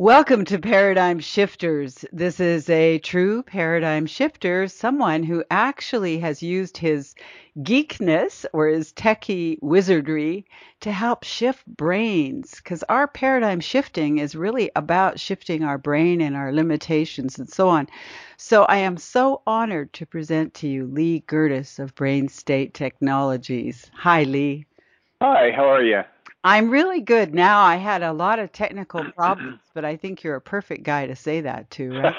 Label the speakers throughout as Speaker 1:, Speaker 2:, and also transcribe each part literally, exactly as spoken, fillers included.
Speaker 1: Welcome to Paradigm Shifters. This is a true paradigm shifter, someone who actually has used his geekness or his techie wizardry to help shift brains. Because our paradigm shifting is really about shifting our brain and our limitations and so on. So I am so honored to present to you Lee Gertis of Brain State Technologies. Hi, Lee.
Speaker 2: Hi, how are you?
Speaker 1: I'm really good now. I had a lot of technical problems, but I think you're a perfect guy to say that to, right?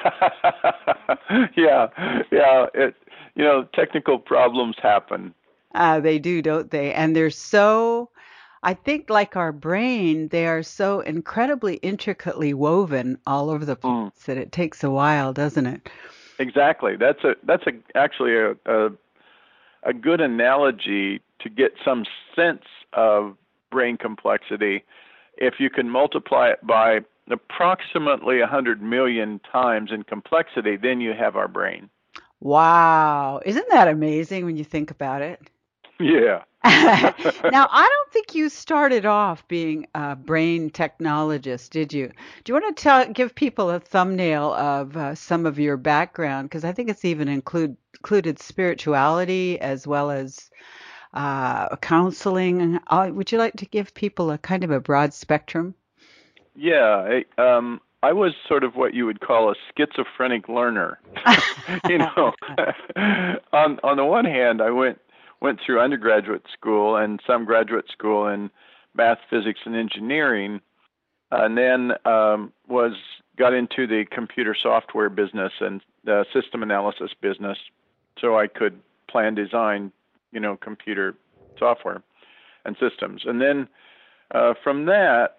Speaker 2: Yeah, yeah. It, you know, technical problems happen.
Speaker 1: Uh, they do, don't they? And they're so, I think, like our brain, they are so incredibly intricately woven all over the place
Speaker 2: Mm,
Speaker 1: that it takes a while, doesn't it?
Speaker 2: exactly. That's a that's a actually a, a a good analogy to get some sense of brain complexity. If you can multiply it by approximately one hundred million times in complexity, then you have our brain.
Speaker 1: Wow. Isn't that amazing when you think about it?
Speaker 2: Yeah.
Speaker 1: Now, I don't think you started off being a brain technologist, did you? Do you want to tell, give people a thumbnail of uh, some of your background? Because I think it's even include, included spirituality as well as uh, counseling. Uh, would you like to give people a kind of a broad spectrum?
Speaker 2: Yeah, I, um, I was sort of what you would call a schizophrenic learner. You know, on on the one hand, I went went through undergraduate school and some graduate school in math, physics, and engineering, and then um, was got into the computer software business and the system analysis business, so I could plan, design, you know, computer software and systems. And then uh, from that,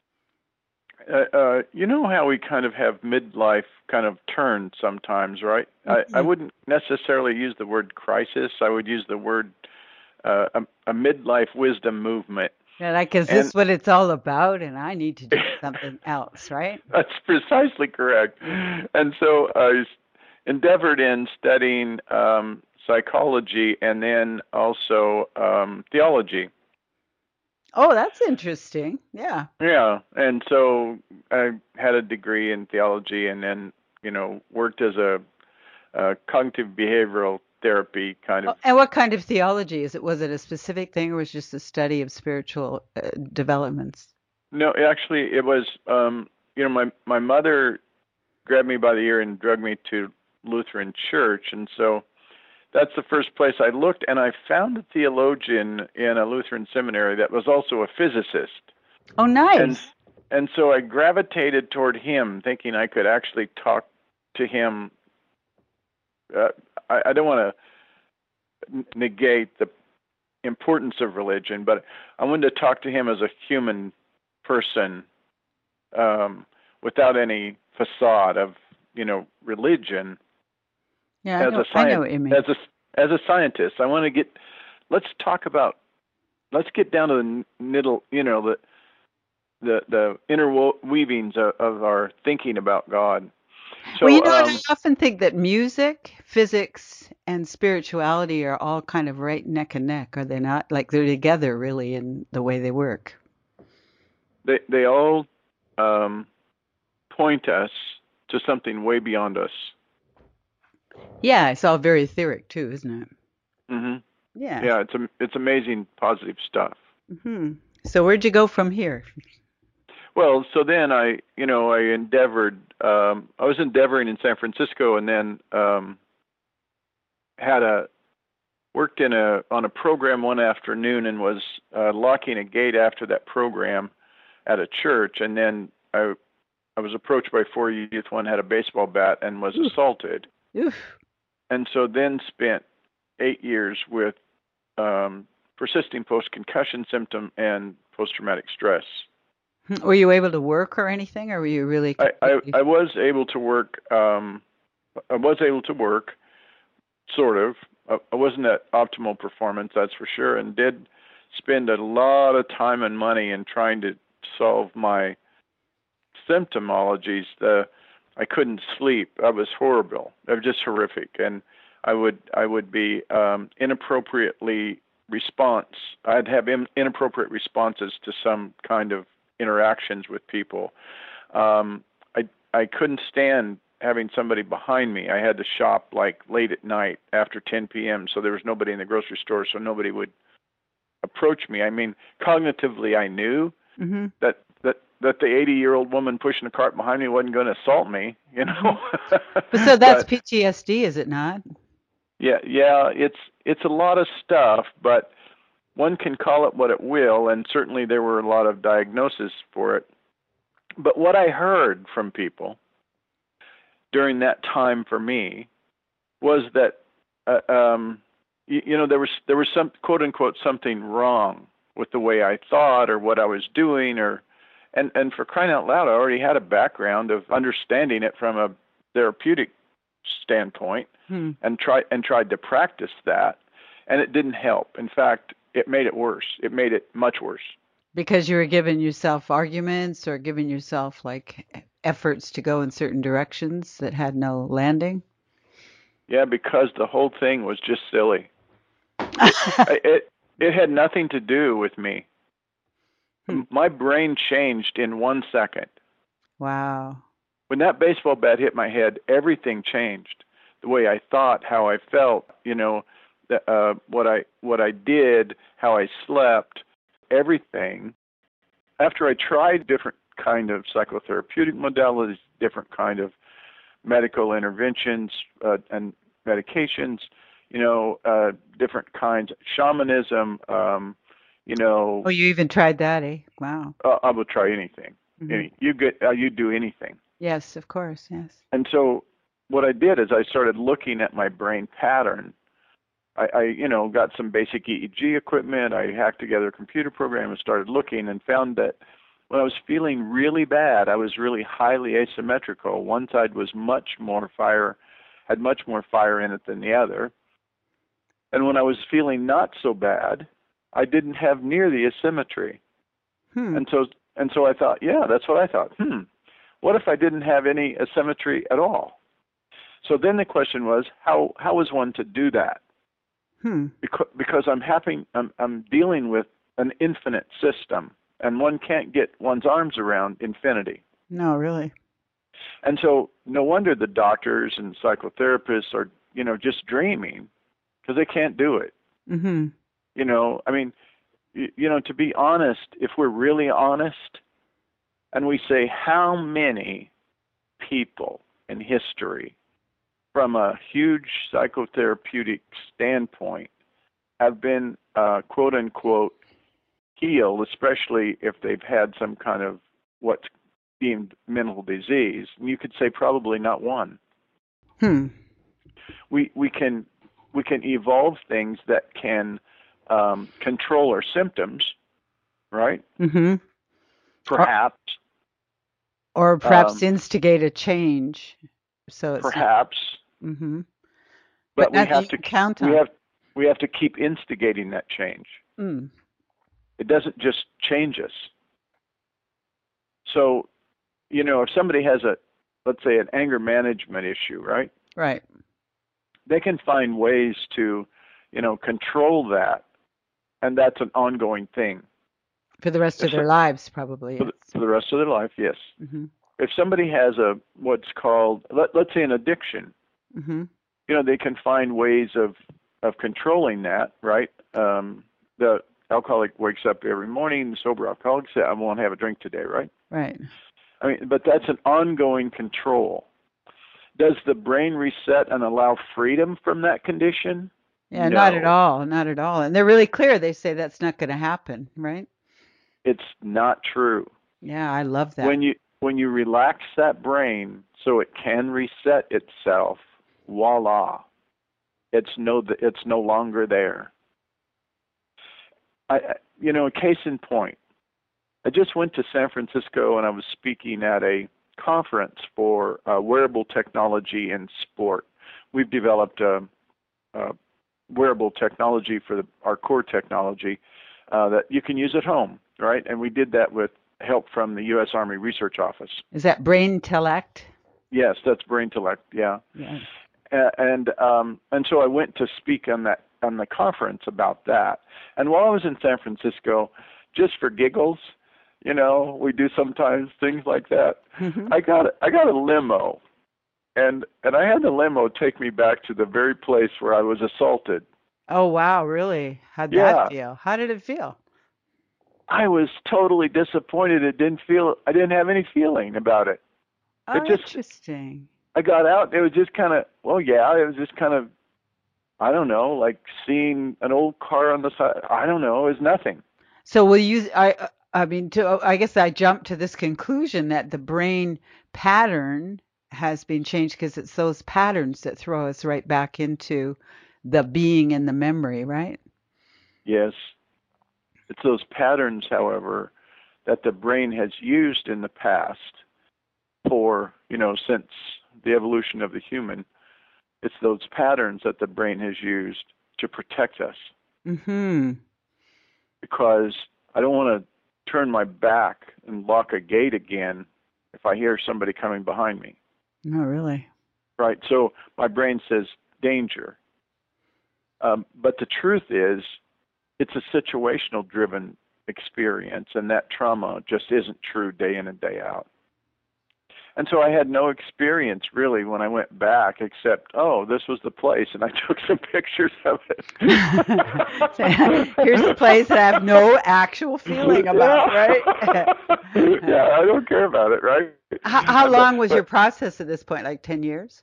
Speaker 2: uh, uh, you know how we kind of have midlife kind of turn sometimes, right? I, I wouldn't necessarily use the word crisis. I would use the word uh, a, a midlife wisdom movement.
Speaker 1: Yeah, like, is
Speaker 2: And
Speaker 1: this what it's all about? And I need to do something else, right?
Speaker 2: that's precisely correct. And so I endeavored in studying um, psychology and then also um, theology.
Speaker 1: Oh, that's interesting. Yeah.
Speaker 2: Yeah, and so I had a degree in theology and then, you know, worked as a uh, cognitive behavioral therapy kind
Speaker 1: Oh,
Speaker 2: of.
Speaker 1: and what kind of theology is it? Was it a specific thing or was it just a study of spiritual uh, developments?
Speaker 2: No, actually, it was. Um, you know, my my mother grabbed me by the ear and drugged me to Lutheran church, and so that's the first place I looked, and I found a theologian in a Lutheran seminary that was also a physicist,
Speaker 1: Oh,
Speaker 2: and
Speaker 1: nice.
Speaker 2: and so I gravitated toward him, thinking I could actually talk to him. Uh, I, I don't want to negate the importance of religion, but I wanted to talk to him as a human person, um, without any facade of, you know, religion.
Speaker 1: Yeah, I
Speaker 2: As
Speaker 1: know
Speaker 2: a
Speaker 1: I know
Speaker 2: science,
Speaker 1: what you mean.
Speaker 2: as a as a scientist, I want to get. Let's talk about. Let's get down to the middle. You know, the the the interweavings of, of our thinking about God.
Speaker 1: Well, you
Speaker 2: So,
Speaker 1: know what?
Speaker 2: um,
Speaker 1: I often think that music, physics, and spirituality are all kind of right neck and neck, are they not? Like they're together really in the way they work.
Speaker 2: they they all um, point us to something way beyond us.
Speaker 1: Yeah, it's all very etheric too, isn't it?
Speaker 2: Hmm.
Speaker 1: Yeah.
Speaker 2: Yeah, it's a, it's amazing positive stuff.
Speaker 1: Hmm. So where'd you go from here?
Speaker 2: Well, so then I, you know, I endeavored. Um, I was endeavoring in San Francisco, and then um, had a worked in a on a program one afternoon, and was uh, locking a gate after that program at a church, and then I I was approached by four youth. One had a baseball bat and was
Speaker 1: Oof,
Speaker 2: assaulted,
Speaker 1: oof.
Speaker 2: and so then spent eight years with um, persisting post concussion symptom and post traumatic stress.
Speaker 1: Hmm. Were you able to work or anything, or were you really
Speaker 2: I, I,
Speaker 1: completely?
Speaker 2: I was able to work. Um, I was able to work, sort of. I, I wasn't at optimal performance, that's for sure, and did spend a lot of time and money in trying to solve my symptomologies. The I couldn't sleep. I was horrible. I was just horrific, and I would I would be um, inappropriately response. I'd have in, inappropriate responses to some kind of interactions with people. Um, I couldn't stand having somebody behind me. I had to shop like late at night after ten p.m. so there was nobody in the grocery store, so nobody would approach me. I mean, cognitively, I knew
Speaker 1: Mm-hmm.
Speaker 2: that that that the eighty-year-old woman pushing the cart behind me wasn't going to assault me, you know.
Speaker 1: But so that's
Speaker 2: But
Speaker 1: P T S D, is it not?
Speaker 2: yeah, yeah, it's it's a lot of stuff, but one can call it what it will, and certainly there were a lot of diagnoses for it. But what I heard from people during that time for me was that uh, um, you, you know there was there was some quote unquote something wrong with the way I thought or what I was doing, or and and for crying out loud, I already had a background of understanding it from a therapeutic standpoint,
Speaker 1: Hmm.
Speaker 2: and tried and tried to practice that, and it didn't help. In fact, it made it worse. It made it much worse.
Speaker 1: Because you were giving yourself arguments or giving yourself like efforts to go in certain directions that had no landing.
Speaker 2: Yeah, because the whole thing was just silly. It it it had nothing to do with me.
Speaker 1: Hmm.
Speaker 2: My brain changed in one second.
Speaker 1: Wow.
Speaker 2: When that baseball bat hit my head, everything changed. The way I thought, how I felt, you know, the, uh, what I what I did, how I slept, everything. After I tried different kind of psychotherapeutic modalities, different kind of medical interventions uh, and medications, you know, uh, different kinds of shamanism, um, you know,
Speaker 1: Oh, you even tried that, eh? Wow.
Speaker 2: uh, I will try anything.
Speaker 1: Hmm.
Speaker 2: Any, you get, uh, you do anything.
Speaker 1: Yes, of course. Yes.
Speaker 2: And so what I did is I started looking at my brain pattern. I, I, you know, got some basic E E G equipment. I hacked together a computer program and started looking and found that when I was feeling really bad, I was really highly asymmetrical. One side was much more fire, had much more fire in it than the other. And when I was feeling not so bad, I didn't have near the asymmetry.
Speaker 1: Hmm.
Speaker 2: And so, and so I thought, yeah, that's what I thought. Hmm, what if I didn't have any asymmetry at all? So then the question was, how how is one to do that?
Speaker 1: Hmm.
Speaker 2: Because, because I'm having, I'm, I'm dealing with an infinite system, and one can't get one's arms around infinity.
Speaker 1: No, really.
Speaker 2: And so no wonder the doctors and psychotherapists are, you know, just dreaming because they can't do it.
Speaker 1: Mm-hmm.
Speaker 2: You know, I mean, you, you know, to be honest, if we're really honest, and we say how many people in history from a huge psychotherapeutic standpoint have been uh, quote unquote healed, especially if they've had some kind of what's deemed mental disease, and you could say probably not one.
Speaker 1: Hmm.
Speaker 2: We we can we can evolve things that can um, control our symptoms, right?
Speaker 1: Mm-hmm. Or,
Speaker 2: Perhaps,
Speaker 1: or perhaps
Speaker 2: um,
Speaker 1: instigate a change. So it's not.
Speaker 2: perhaps,
Speaker 1: Mm-hmm. But
Speaker 2: but we
Speaker 1: nothing you
Speaker 2: have to
Speaker 1: can count
Speaker 2: we
Speaker 1: on.
Speaker 2: have we have to keep instigating that change.
Speaker 1: Mm.
Speaker 2: It doesn't just change us. So, you know, if somebody has a, let's say, an anger management issue, right?
Speaker 1: Right.
Speaker 2: They can find ways to, you know, control that, and that's an ongoing thing.
Speaker 1: For the rest
Speaker 2: If
Speaker 1: of
Speaker 2: so,
Speaker 1: their lives, probably,
Speaker 2: for,
Speaker 1: yes.
Speaker 2: the, for the rest of their life, yes.
Speaker 1: Mm-hmm.
Speaker 2: If somebody has a what's called, let, let's say, an addiction,
Speaker 1: Mm-hmm.
Speaker 2: you know, they can find ways of of controlling that, right? Um, the alcoholic wakes up every morning. The sober alcoholic says, "I won't have a drink today," right?
Speaker 1: Right.
Speaker 2: I mean, but that's an ongoing control. Does the brain reset and allow freedom from that condition?
Speaker 1: Yeah, not at
Speaker 2: No,
Speaker 1: all. Not at all. And they're really clear. They say that's not going to happen, right?
Speaker 2: it's not true.
Speaker 1: Yeah, I love that.
Speaker 2: When you when you relax that brain so it can reset itself, voila, it's no it's no longer there. I you know, a case in point. I just went to San Francisco and I was speaking at a conference for uh, wearable technology in sport. We've developed a, a wearable technology for the, our core technology uh, that you can use at home, right? And we did that with help from the U S Army Research Office.
Speaker 1: Is that BrainTellect?
Speaker 2: Yes, that's BrainTellect. Yeah,
Speaker 1: Yes.
Speaker 2: uh, and um, and so I went to speak on that on the conference about that. And while I was in San Francisco, just for giggles, You know, we do sometimes things like that.
Speaker 1: Hmm.
Speaker 2: I got I got a limo, and and I had the limo take me back to the very place where I was assaulted.
Speaker 1: Oh, wow, really? How'd that
Speaker 2: Yeah,
Speaker 1: feel? How did it feel?
Speaker 2: I was totally disappointed. It didn't feel I didn't have any feeling about it. It
Speaker 1: Oh,
Speaker 2: just
Speaker 1: interesting.
Speaker 2: I got out. It was just kind of well, yeah. It was just kind of I don't know, like seeing an old car on the side. I don't know. It was nothing.
Speaker 1: So will you, I, I mean, to, I guess I jumped to this conclusion that the brain pattern has been changed because it's those patterns that throw us right back into the being and the memory, right?
Speaker 2: Yes, it's those patterns, however, that the brain has used in the past for, you know, since the evolution of the human. It's those patterns that the brain has used to protect us
Speaker 1: Mm-hmm.
Speaker 2: because I don't want to turn my back and lock a gate again if I hear somebody coming behind me,
Speaker 1: Oh, really?
Speaker 2: right? So my brain says danger. Um, but the truth is, it's a situational driven experience, and that trauma just isn't true day in and day out. And so I had no experience really when I went back except, oh, this was the place, and I took some pictures of it.
Speaker 1: So, here's the place that I have no actual feeling about, right?
Speaker 2: Yeah. Yeah, I don't care about it, right?
Speaker 1: How, how
Speaker 2: But
Speaker 1: long was your
Speaker 2: but
Speaker 1: process at this point? Like ten years?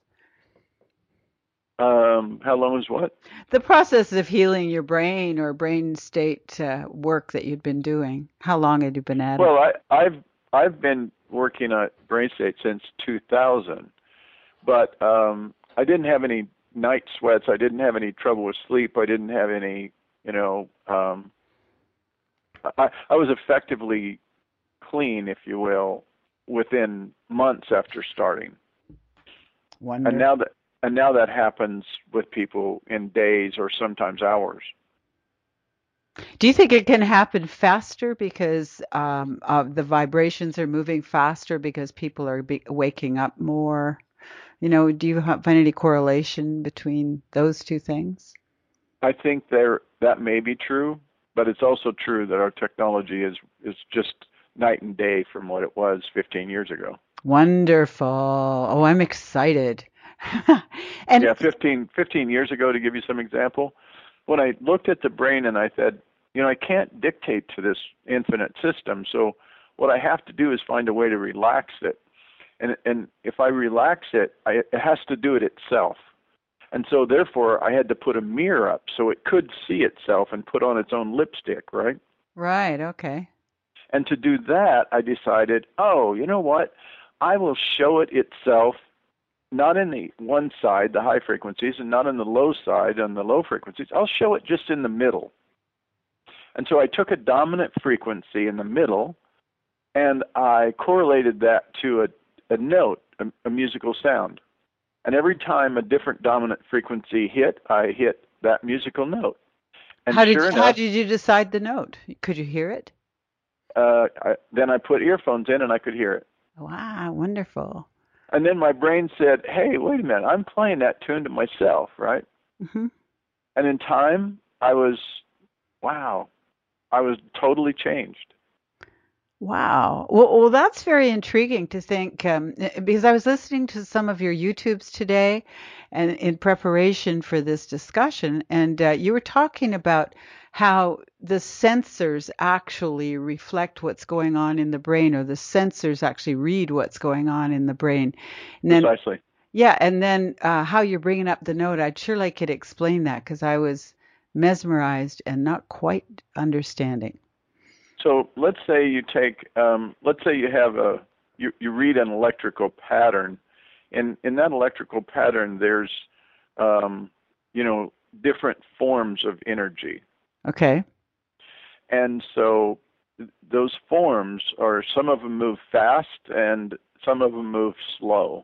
Speaker 2: um, how long was what?
Speaker 1: The process of healing your brain or brain state uh, work that you'd been doing. How long had you been at it?
Speaker 2: Well, I, I've I've been working on brain state since two thousand, but um, I didn't have any night sweats. I didn't have any trouble with sleep. I didn't have any, you know, um, I, I was effectively clean, if you will, within months after starting. And
Speaker 1: Wonderful.
Speaker 2: now that and now that happens with people in days or sometimes hours.
Speaker 1: Do you think it can happen faster because um, uh, the vibrations are moving faster because people are be waking up more? You know, do you ha- find any correlation between those two things?
Speaker 2: I think there that may be true, but it's also true that our technology is is just night and day from what it was fifteen years ago.
Speaker 1: Wonderful. Oh, I'm excited. And
Speaker 2: Yeah, fifteen, fifteen years ago, to give you some example, when I looked at the brain and I said, you know, I can't dictate to this infinite system, so what I have to do is find a way to relax it. And and if I relax it, I, it has to do it itself. And so therefore, I had to put a mirror up so it could see itself and put on its own lipstick, right?
Speaker 1: right, okay.
Speaker 2: And to do that, I decided, oh, you know what? I will show it itself not in the one side, the high frequencies, and not in the low side, on the low frequencies. I'll show it just in the middle. And so I took a dominant frequency in the middle, and I correlated that to a, a note, a, a musical sound. And every time a different dominant frequency hit, I hit that musical note. And
Speaker 1: How did
Speaker 2: sure
Speaker 1: how
Speaker 2: enough,
Speaker 1: did you decide the note? Could you hear it?
Speaker 2: uh, I, then I put earphones in and I could hear it.
Speaker 1: Wow, wonderful.
Speaker 2: And then my brain said, hey, wait a minute, I'm playing that tune to myself, right?
Speaker 1: Hmm.
Speaker 2: And in time, I was, wow, I was totally changed.
Speaker 1: Wow. Well, well, that's very intriguing to think, um, eh, because I was listening to some of your YouTubes today, and in preparation for this discussion, and uh, you were talking about how the sensors actually reflect what's going on in the brain, or the sensors actually read what's going on in the brain. And then,
Speaker 2: Precisely.
Speaker 1: yeah, and then uh, how you're bringing up the note, I'd sure like you to explain that because I was mesmerized and not quite understanding.
Speaker 2: So let's say you take, um, let's say you have a, you, you read an electrical pattern. In, in that electrical pattern, there's, um, you know, different forms of energy.
Speaker 1: Okay.
Speaker 2: And so those forms are, some of them move fast and some of them move slow.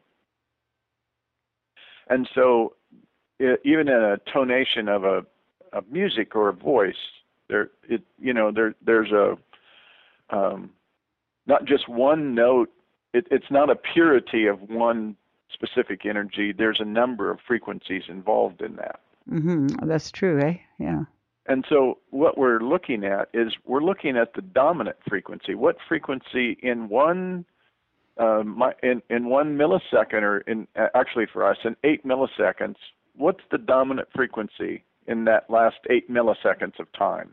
Speaker 2: And so it, even in a tonation of a, a music or a voice, there, it, you know, there, there's a, um, not just one note. It, it's not a purity of one specific energy. There's a number of frequencies involved in that.
Speaker 1: Mm-hmm. That's true, eh? Yeah.
Speaker 2: And so what we're looking at is we're looking at the dominant frequency. What frequency in one uh, my, in in one millisecond, or in actually for us in eight milliseconds, what's the dominant frequency in that last eight milliseconds of time?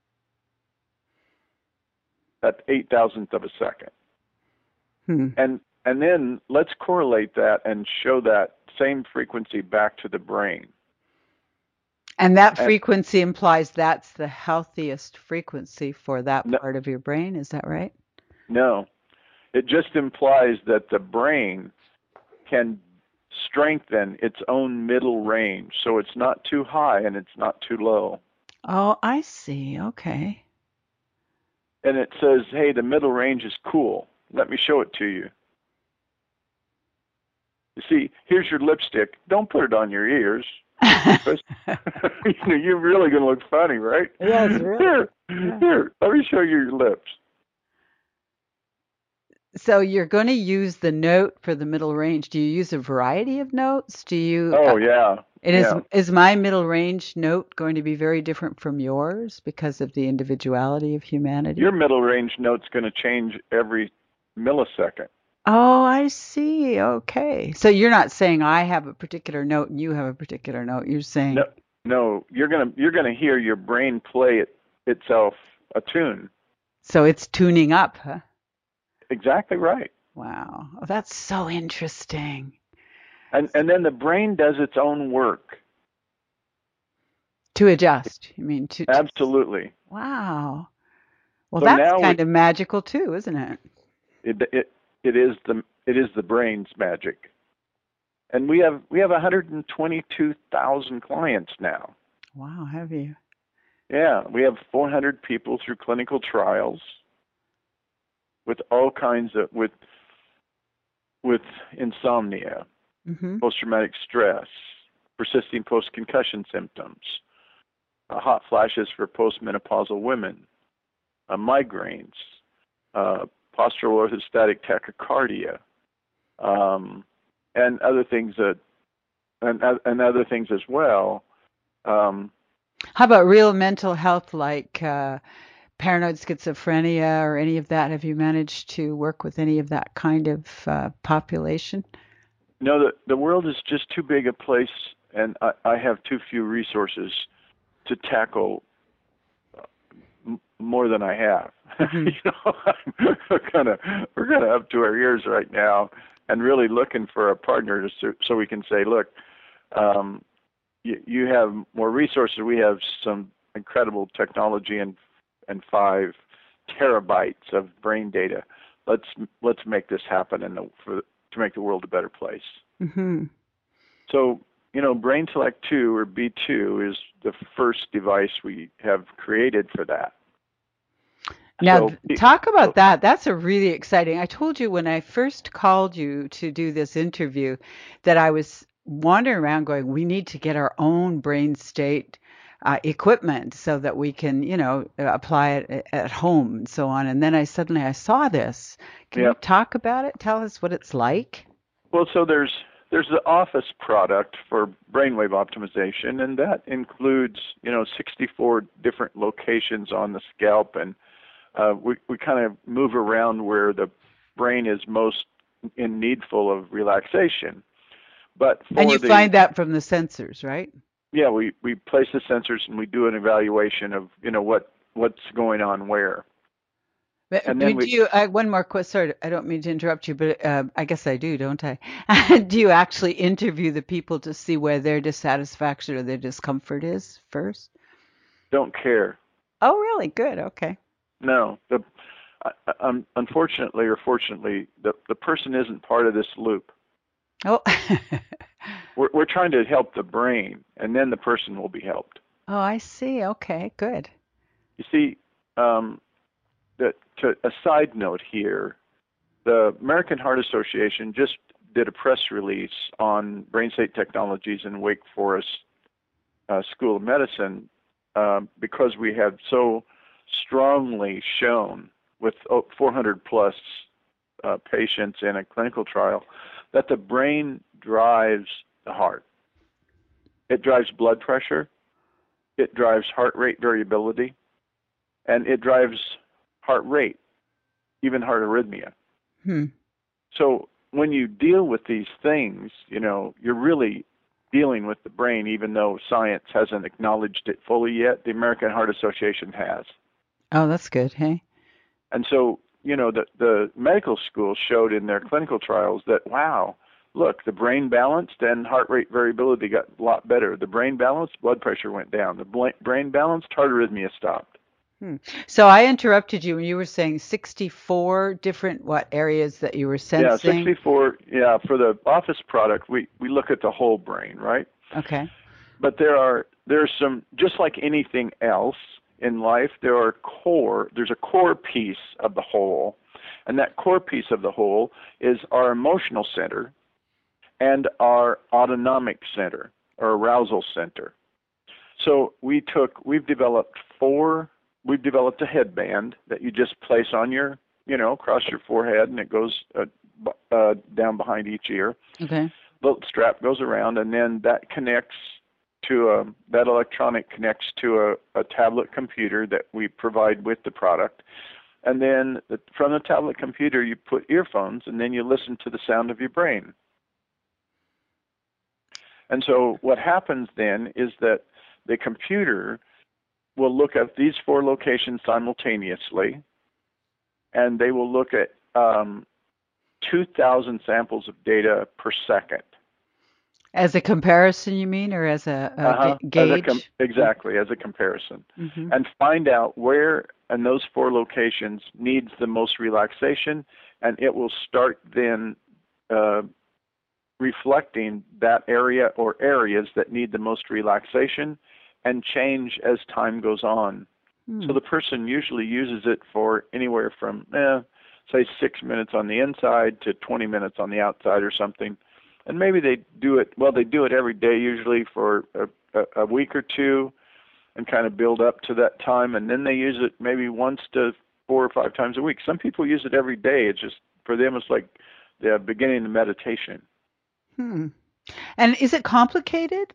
Speaker 2: That eight thousandth of a second.
Speaker 1: Hmm.
Speaker 2: And and then let's correlate that and show that same frequency back to the brain.
Speaker 1: And that
Speaker 2: And
Speaker 1: frequency implies that's the healthiest frequency for that
Speaker 2: no,
Speaker 1: part of your brain. Is that right?
Speaker 2: no, it just implies that the brain can strengthen its own middle range. So it's not too high and it's not too low.
Speaker 1: Oh, I see. Okay.
Speaker 2: And it says, hey, the middle range is cool. Let me show it to you. You see, here's your lipstick. Don't put it on your ears. Because you know, you're really going to look funny, right?
Speaker 1: Yes, really.
Speaker 2: Here,
Speaker 1: Yeah.
Speaker 2: here, let me show you your lips.
Speaker 1: So you're going to use the note for the middle range. Do you use a variety of notes? Do you? Uh,
Speaker 2: Oh, yeah,
Speaker 1: and is
Speaker 2: yeah.
Speaker 1: is my middle range note going to be very different from yours because of the individuality of humanity?
Speaker 2: Your middle range note's going to change every millisecond.
Speaker 1: Oh, I see. Okay. So you're not saying I have a particular note and you have a particular note. You're
Speaker 2: No,
Speaker 1: saying,
Speaker 2: no, you're gonna you're gonna hear your brain play it itself a tune.
Speaker 1: so it's tuning up, huh?
Speaker 2: Exactly right.
Speaker 1: Wow. Oh, that's so interesting.
Speaker 2: And and then the brain does its own work.
Speaker 1: To adjust. You mean to, to
Speaker 2: Absolutely.
Speaker 1: wow. Well,
Speaker 2: So
Speaker 1: that's
Speaker 2: now we
Speaker 1: kind of magical too, isn't it?
Speaker 2: it it it is the it is the brain's magic. And we have we have one hundred twenty-two thousand clients now.
Speaker 1: Wow, have you?
Speaker 2: Yeah, we have four hundred people through clinical trials with all kinds of with with insomnia,
Speaker 1: Mm-hmm.
Speaker 2: post-traumatic stress, persisting post-concussion symptoms, uh, hot flashes for postmenopausal women, uh, migraines, uh, postural orthostatic tachycardia, um, and other things that and, and other things as well. Um,
Speaker 1: How about real mental health like uh, paranoid schizophrenia or any of that? Have you managed to work with any of that kind of uh, population?
Speaker 2: no, the the world is just too big a place, and I, I have too few resources to tackle m- more than I have.
Speaker 1: Mm-hmm.
Speaker 2: you know, we're kind of we're kind of up to our ears right now, and really looking for a partner to, so, so we can say, look, um, you, you have more resources. We have some incredible technology and and five terabytes of brain data. Let's let's make this happen and for to make the world a better place.
Speaker 1: Mm-hmm.
Speaker 2: So, you know, Brain Select two or B two is the first device we have created for that.
Speaker 1: Now,
Speaker 2: So,
Speaker 1: th- talk
Speaker 2: oh,
Speaker 1: about that. That's a really exciting. I told you when I first called you to do this interview that I was wandering around going, we need to get our own brain state uh, equipment so that we can, you know, uh, apply it a- at home and so on. And then I suddenly I saw this. Can
Speaker 2: yeah.
Speaker 1: you talk about it? Tell us what it's like.
Speaker 2: Well, so there's there's the Office product for brainwave optimization, and that includes, you know, sixty-four different locations on the scalp, and uh, we we kind of move around where the brain is most in needful of relaxation. But
Speaker 1: And you
Speaker 2: for the
Speaker 1: find that from the sensors, right?
Speaker 2: yeah, we we place the sensors and we do an evaluation of, you know, what what's going on where,
Speaker 1: But,
Speaker 2: and
Speaker 1: I
Speaker 2: then
Speaker 1: mean, do
Speaker 2: we
Speaker 1: you, uh, one more question, sorry, I don't mean to interrupt you, but uh, I guess I do, don't I? Do you actually interview the people to see where their dissatisfaction or their discomfort is first?
Speaker 2: don't care.
Speaker 1: Oh, really? Good. Okay.
Speaker 2: No, the uh, um, unfortunately or fortunately, the the person isn't part of this loop.
Speaker 1: Oh,
Speaker 2: We're we're trying to help the brain, and then the person will be helped.
Speaker 1: oh, I see. Okay, good.
Speaker 2: You see, um, that to a side note here, the American Heart Association just did a press release on brain state technologies in Wake Forest uh, School of Medicine um, because we have so strongly shown with four hundred plus uh, patients in a clinical trial that the brain drives the heart. It drives blood pressure. it drives heart rate variability, and it drives heart rate, even heart arrhythmia.
Speaker 1: Hmm.
Speaker 2: So when you deal with these things, you know, you're really dealing with the brain, even though science hasn't acknowledged it fully yet. The American Heart Association has.
Speaker 1: Oh, that's good. Hey.
Speaker 2: And so, you know, the, the medical schools showed in their clinical trials that, wow, look, the brain balanced and heart rate variability got a lot better. The brain balanced, blood pressure went down. The brain balanced, heart arrhythmia stopped.
Speaker 1: Hmm. So I interrupted you when you were saying sixty-four different what areas that you were
Speaker 2: Yeah,
Speaker 1: sensing.
Speaker 2: sixty-four, yeah, for the office product, we, we look at the whole brain, right?
Speaker 1: Okay.
Speaker 2: But there are there's some, just like anything else in life, there are core there's a core piece of the whole, and that core piece of the whole is our emotional center and our autonomic center or arousal center. So we took we've developed four we've developed a headband that you just place on your, you know, across your forehead, and it goes uh, uh, down behind each ear.
Speaker 1: Okay.
Speaker 2: The strap goes around, and then that connects to a, that electronic connects to a, a tablet computer that we provide with the product. And then the, from the tablet computer, you put earphones, and then you listen to the sound of your brain. And so what happens then is that the computer will look at these four locations simultaneously, and they will look at um, two thousand samples of data per second.
Speaker 1: As a comparison, you mean, or as a, a
Speaker 2: Uh-huh.
Speaker 1: ga-
Speaker 2: As a com-
Speaker 1: gauge?
Speaker 2: exactly, as a comparison.
Speaker 1: Mm-hmm.
Speaker 2: And find out where in those four locations needs the most relaxation, and it will start then uh, reflecting that area or areas that need the most relaxation and change as time goes on.
Speaker 1: Hmm.
Speaker 2: So the person usually uses it for anywhere from, eh, say, six minutes on the inside to twenty minutes on the outside or something. And maybe they do it, well, they do it every day usually for a, a, a week or two and kind of build up to that time. And then they use it maybe once to four or five times a week. Some people use it every day. It's just, for them, it's like the beginning of meditation.
Speaker 1: Hmm. And is it complicated?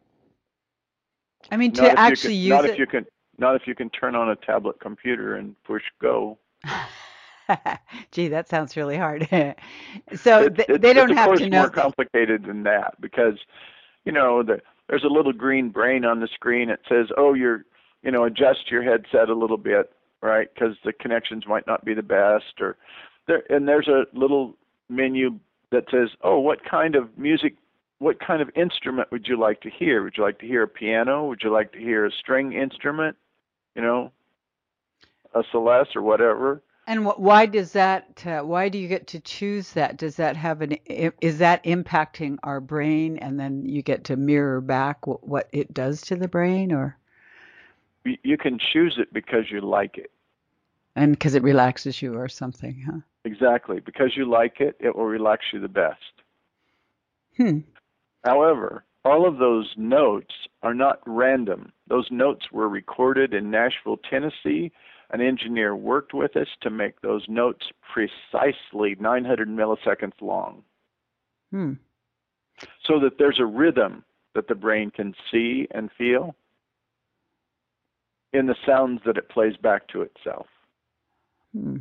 Speaker 1: I mean,
Speaker 2: Not
Speaker 1: to
Speaker 2: if you can,
Speaker 1: actually
Speaker 2: not
Speaker 1: use
Speaker 2: if
Speaker 1: it.
Speaker 2: you can, not if you can turn on a tablet computer and push go.
Speaker 1: Gee, that sounds really hard. So
Speaker 2: It's
Speaker 1: th
Speaker 2: it's
Speaker 1: they
Speaker 2: it's
Speaker 1: don't
Speaker 2: of
Speaker 1: have
Speaker 2: course
Speaker 1: to know.
Speaker 2: more complicated than that because you know the, there's a little green brain on the screen. It says, oh, you're you know adjust your headset a little bit, right? Because the connections might not be the best, or there and there's a little menu that says, oh, what kind of music, what kind of instrument would you like to hear? Would you like to hear a piano? Would you like to hear a string instrument? You know, a celeste or whatever.
Speaker 1: And wh why does that, uh, why do you get to choose that? Does that have an, i- is that impacting our brain and then you get to mirror back what, what it does to the brain or,
Speaker 2: You you can choose it because you like it.
Speaker 1: and because it relaxes you or something, huh?
Speaker 2: Exactly. Because you like it, it will relax you the best.
Speaker 1: Hmm.
Speaker 2: However, all of those notes are not random. Those notes were recorded in Nashville, Tennessee. An engineer worked with us to make those notes precisely nine hundred milliseconds long
Speaker 1: Hmm.
Speaker 2: so that there's a rhythm that the brain can see and feel in the sounds that it plays back to itself.
Speaker 1: Hmm.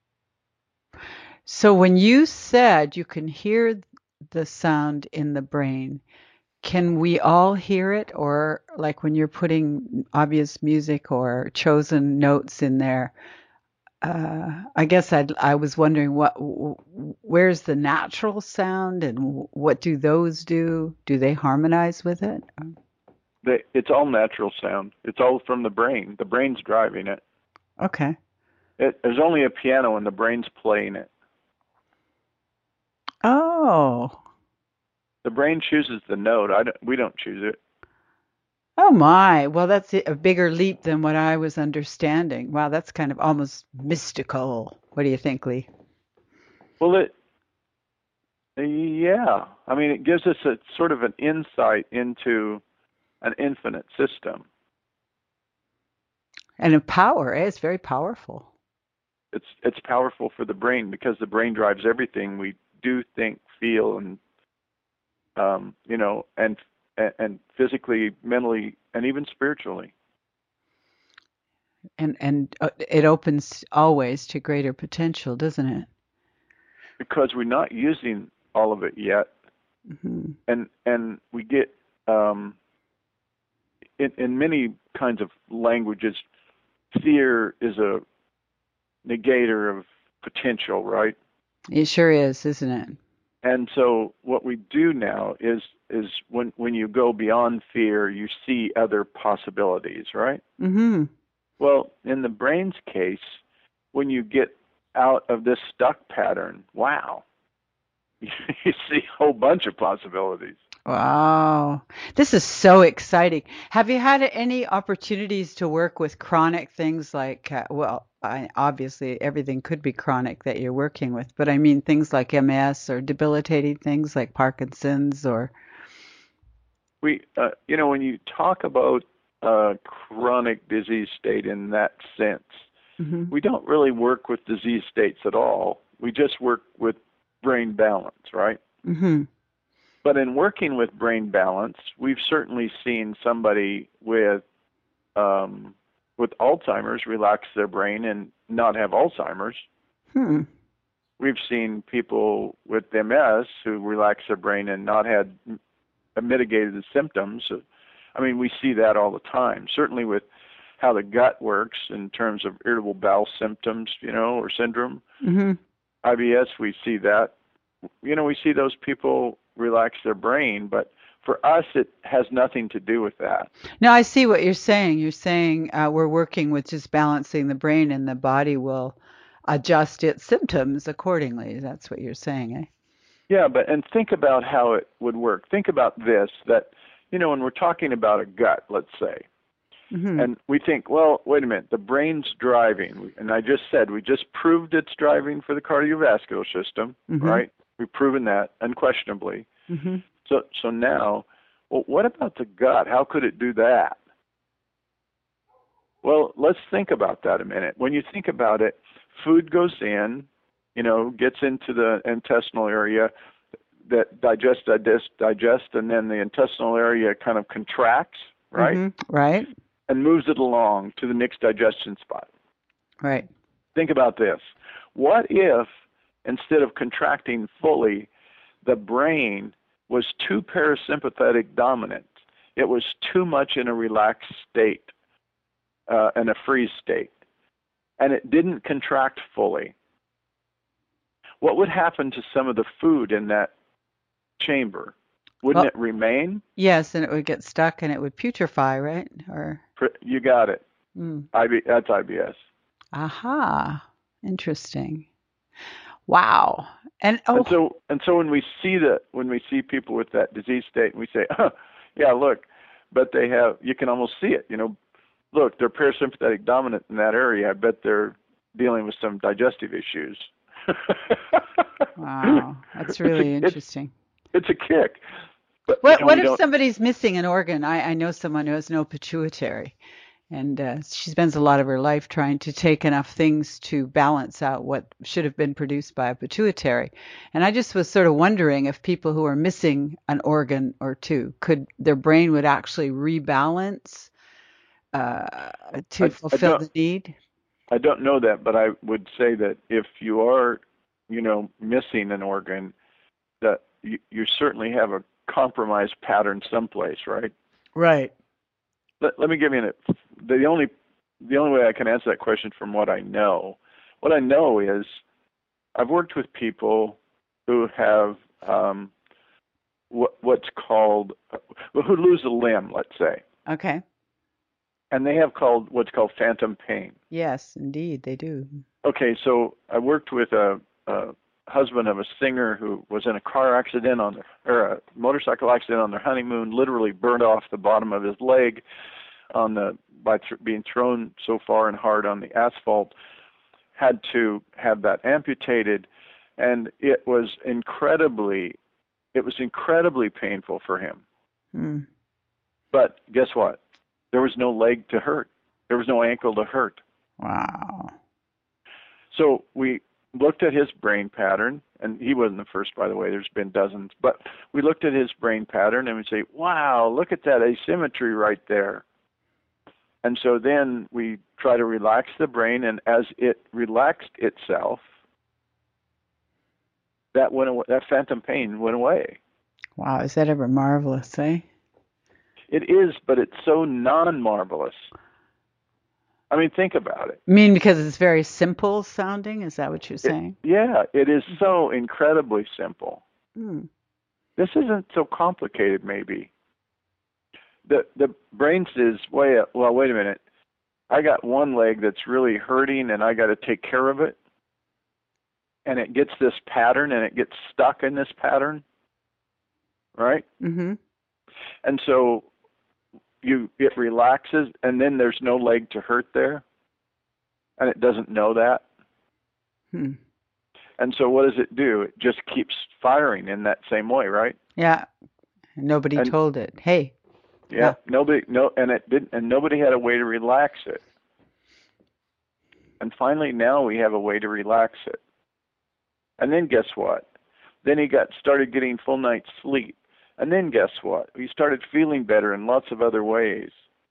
Speaker 1: So when you said you can hear the sound in the brain, can we all hear it? Or like when you're putting obvious music or chosen notes in there, uh, I guess I'd, I was wondering what, where's the natural sound and what do those do? Do they harmonize with it?
Speaker 2: They, it's all natural sound. It's all from the brain. The brain's driving it.
Speaker 1: Okay.
Speaker 2: It, there's only a piano and the brain's playing it.
Speaker 1: Oh,
Speaker 2: The brain chooses the note. I don't, we don't choose it.
Speaker 1: oh my. Well, that's a bigger leap than what I was understanding. Wow, that's kind of almost mystical. What do you think, Lee?
Speaker 2: Well, it, yeah. I mean, it gives us a sort of an insight into an infinite system.
Speaker 1: And a power, eh? It's very powerful.
Speaker 2: It's it's powerful for the brain because the brain drives everything we do, think, feel, and um, you know, and and, and physically, mentally, and even spiritually.
Speaker 1: And and uh, it opens always to greater potential, doesn't it?
Speaker 2: Because we're not using all of it yet,
Speaker 1: Hmm.
Speaker 2: and and we get um, in, in many kinds of languages, fear is a negator of potential, right?
Speaker 1: It sure is, isn't it?
Speaker 2: And so what we do now is is when when you go beyond fear, you see other possibilities, right?
Speaker 1: Hmm.
Speaker 2: Well, in the brain's case, when you get out of this stuck pattern, wow, you see a whole bunch of possibilities.
Speaker 1: Wow. This is so exciting. Have you had any opportunities to work with chronic things like, uh, well, I, obviously everything could be chronic that you're working with, but I mean things like M S or debilitating things like Parkinson's or.
Speaker 2: We, uh, you know, when you talk about uh, chronic disease state in that sense,
Speaker 1: Hmm.
Speaker 2: we don't really work with disease states at all. We just work with brain balance, right?
Speaker 1: Hmm.
Speaker 2: But in working with brain balance, we've certainly seen somebody with um, with Alzheimer's relax their brain and not have Alzheimer's.
Speaker 1: Hmm.
Speaker 2: We've seen people with M S who relax their brain and not had mitigated the symptoms. I mean, we see that all the time. Certainly with how the gut works in terms of irritable bowel symptoms, you know, or syndrome.
Speaker 1: Hmm.
Speaker 2: I B S, we see that. You know, we see those people relax their brain, but for us, it has nothing to do with that.
Speaker 1: Now I see what you're saying. You're saying uh, we're working with just balancing the brain and the body will adjust its symptoms accordingly. That's what you're saying, eh?
Speaker 2: Yeah, but and think about how it would work. Think about this, that, you know, when we're talking about a gut, let's say,
Speaker 1: Hmm.
Speaker 2: and we think, well, wait a minute, the brain's driving. And I just said, we just proved it's driving for the cardiovascular system,
Speaker 1: Hmm.
Speaker 2: right? We've proven that unquestionably.
Speaker 1: Hmm.
Speaker 2: So, so now, well, what about the gut? How could it do that? Well, let's think about that a minute. When you think about it, food goes in, you know, gets into the intestinal area, that digest, digest, digest, and then the intestinal area kind of contracts, right?
Speaker 1: Hmm. Right.
Speaker 2: And moves it along to the next digestion spot.
Speaker 1: Right.
Speaker 2: Think about this. What if, instead of contracting fully, the brain was too parasympathetic dominant? It was too much in a relaxed state, uh, in a freeze state, and it didn't contract fully. What would happen to some of the food in that chamber? Wouldn't
Speaker 1: Well,
Speaker 2: it remain?
Speaker 1: yes, and it would get stuck and it would putrefy, right? Or,
Speaker 2: You got it.
Speaker 1: mm.
Speaker 2: I B, that's I B S.
Speaker 1: Aha. Interesting. Wow. And
Speaker 2: And
Speaker 1: oh,
Speaker 2: so, and so when we see that, when we see people with that disease state, we say, oh, yeah, look, but they have, you can almost see it, you know, look, they're parasympathetic dominant in that area. I bet they're dealing with some digestive issues.
Speaker 1: wow. That's
Speaker 2: it's a,
Speaker 1: really
Speaker 2: it's,
Speaker 1: interesting.
Speaker 2: it's a kick, but,
Speaker 1: What
Speaker 2: and
Speaker 1: what
Speaker 2: we
Speaker 1: if
Speaker 2: don't,
Speaker 1: somebody's missing an organ? I, I know someone who has no pituitary, and uh, she spends a lot of her life trying to take enough things to balance out what should have been produced by a pituitary. And I just was sort of wondering if people who are missing an organ or two, could their brain would actually rebalance uh, to
Speaker 2: I, I
Speaker 1: fulfill
Speaker 2: don't,
Speaker 1: the need?
Speaker 2: I don't know that, but I would say that if you are, you know, missing an organ, that you, you certainly have a compromised pattern someplace, right?
Speaker 1: Right.
Speaker 2: Let, let me give you an, the only the only way I can answer that question from what I know. What I know is I've worked with people who have um, what, what's called who lose a limb, let's say,
Speaker 1: Okay.
Speaker 2: and they have called what's called phantom pain.
Speaker 1: Yes, indeed, they do.
Speaker 2: Okay, so I worked with a, a husband of a singer who was in a car accident on their, or a motorcycle accident on their honeymoon, literally burned off the bottom of his leg on the by th- being thrown so far and hard on the asphalt, had to have that amputated, and it was incredibly it was incredibly painful for him.
Speaker 1: Hmm.
Speaker 2: But guess what? There was no leg to hurt. There was no ankle to hurt.
Speaker 1: Wow.
Speaker 2: So we looked at his brain pattern, and he wasn't the first, by the way. There's been dozens, but we looked at his brain pattern and we say, "Wow, look at that asymmetry right there." And so then we try to relax the brain, and as it relaxed itself, that went away, that phantom pain went away.
Speaker 1: Wow, is that ever marvelous, eh?
Speaker 2: It is, but it's so non-marvelous. I mean, think about it.
Speaker 1: You mean because it's very simple sounding? Is that what you're
Speaker 2: It,
Speaker 1: saying?
Speaker 2: yeah, it is so incredibly simple.
Speaker 1: Mm.
Speaker 2: This isn't so complicated, maybe. The the brain says, wait, well, wait a minute. I got one leg that's really hurting, and I got to take care of it. And it gets this pattern, and it gets stuck in this pattern, right?
Speaker 1: Mm-hmm.
Speaker 2: And so you it relaxes, and then there's no leg to hurt there, and it doesn't know that.
Speaker 1: Hmm.
Speaker 2: And so what does it do? It just keeps firing in that same way, right?
Speaker 1: Yeah. Nobody
Speaker 2: And
Speaker 1: told it. Hey.
Speaker 2: yeah,
Speaker 1: Yeah.
Speaker 2: nobody no and it didn't and nobody had a way to relax it. And finally now we have a way to relax it. And then guess what? Then he got started getting full night's sleep. And then guess what? He started feeling better in lots of other ways.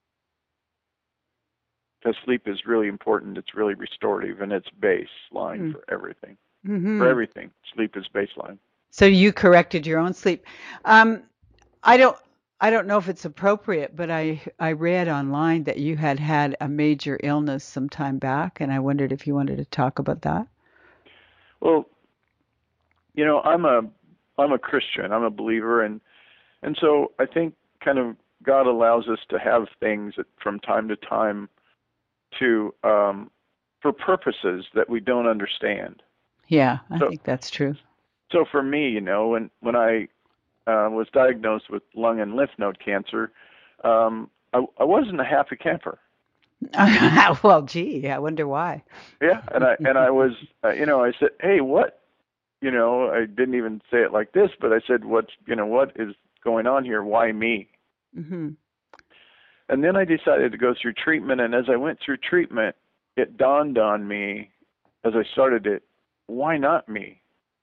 Speaker 2: Because sleep is really important. It's really restorative, and it's baseline
Speaker 1: Mm.
Speaker 2: for everything.
Speaker 1: Mm-hmm.
Speaker 2: For everything, sleep is baseline.
Speaker 1: So you corrected your own sleep. Um, I don't. I don't know if it's appropriate, but I I read online that you had had a major illness some time back, and I wondered if you wanted to talk about that.
Speaker 2: Well, you know, I'm a I'm a Christian. I'm a believer, and and so I think kind of God allows us to have things that from time to time to um, for purposes that we don't understand.
Speaker 1: Yeah, I
Speaker 2: So
Speaker 1: think that's true.
Speaker 2: so for me, you know, when when I uh, was diagnosed with lung and lymph node cancer, um, I, I wasn't a happy camper.
Speaker 1: Well, gee, I wonder why.
Speaker 2: Yeah, and I and I was, uh, you know, I said, hey, what, you know, I didn't even say it like this, but I said, what's, you know, what is going on here? Why me?
Speaker 1: Mm-hmm.
Speaker 2: And then I decided to go through treatment, and as I went through treatment, it dawned on me, as I started it, why not me?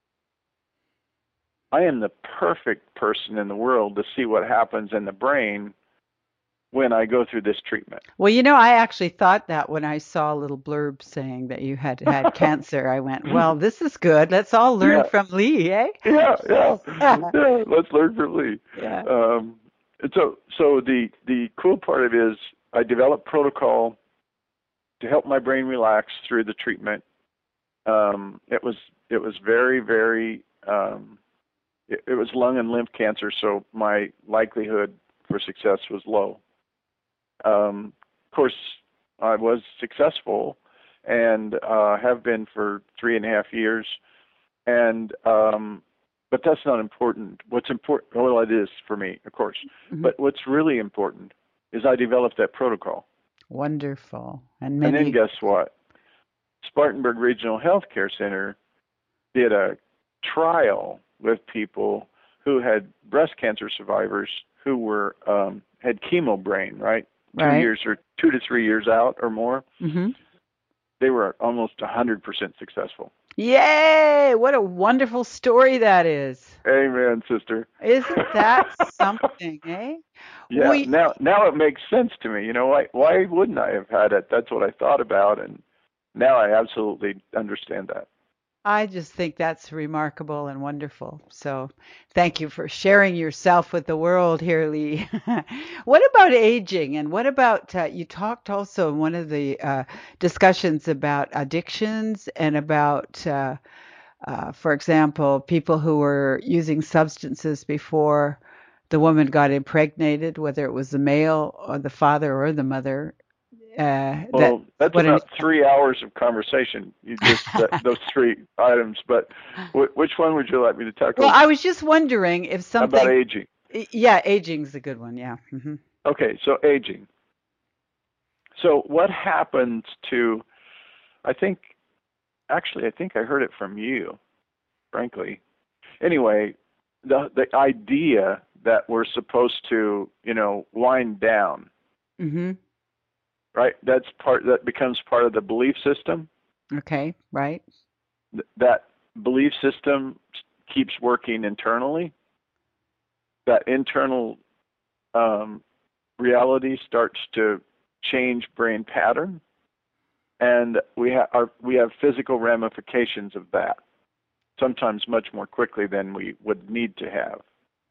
Speaker 2: I am the perfect person in the world to see what happens in the brain when I go through this treatment.
Speaker 1: Well, you know, I actually thought that when I saw a little blurb saying that you had had cancer. I went, well, this is good. Let's all learn
Speaker 2: Yeah,
Speaker 1: from Lee, eh?
Speaker 2: yeah, yeah, yeah. Let's learn from Lee.
Speaker 1: Yeah.
Speaker 2: Um, and so, so the the cool part of it is I developed protocol to help my brain relax through the treatment. Um, it was it was very very um, it, it was lung and lymph cancer, so my likelihood for success was low. Um, of course, I was successful, and uh, have been for three and a half years. And um, but that's not important. What's important? Well, it is for me, of course.
Speaker 1: Mm-hmm.
Speaker 2: But what's really important is I developed that protocol.
Speaker 1: Wonderful. And
Speaker 2: And then
Speaker 1: many.
Speaker 2: guess what? Spartanburg Regional Healthcare Center did a trial with people who had breast cancer survivors who were um, had chemo brain, right? Two
Speaker 1: Right.
Speaker 2: years or two to three years out or more.
Speaker 1: Mm-hmm.
Speaker 2: They were almost one hundred percent successful.
Speaker 1: Yay! What a wonderful story that is.
Speaker 2: Amen, sister.
Speaker 1: Isn't that something, eh?
Speaker 2: Yeah.
Speaker 1: We,
Speaker 2: Now, now it makes sense to me. You know, why why wouldn't I have had it? That's what I thought about, and now I absolutely understand that.
Speaker 1: I just think that's remarkable and wonderful. So thank you for sharing yourself with the world here, Lee. What about aging? And what about, uh, you talked also in one of the uh, discussions about addictions and about, uh, uh, for example, people who were using substances before the woman got impregnated, whether it was the male or the father or the mother. Uh, that
Speaker 2: Well, that's
Speaker 1: what an
Speaker 2: about three hours of conversation. You just that, those three items. But w- which one would you like me to tackle?
Speaker 1: Well, I was just wondering if
Speaker 2: About
Speaker 1: something,
Speaker 2: aging.
Speaker 1: yeah, aging's a good one. Yeah. Hmm.
Speaker 2: Okay, so aging. So what happens to? I think, actually, I think I heard it from you, frankly. Anyway, the the idea that we're supposed to, you know, wind down,
Speaker 1: Hmm.
Speaker 2: right? That's part that becomes part of the belief system.
Speaker 1: Okay. Right.
Speaker 2: th- that belief system keeps working internally. That internal um, reality starts to change brain pattern, and we have our, we have physical ramifications of that. Sometimes much more quickly than we would need to have.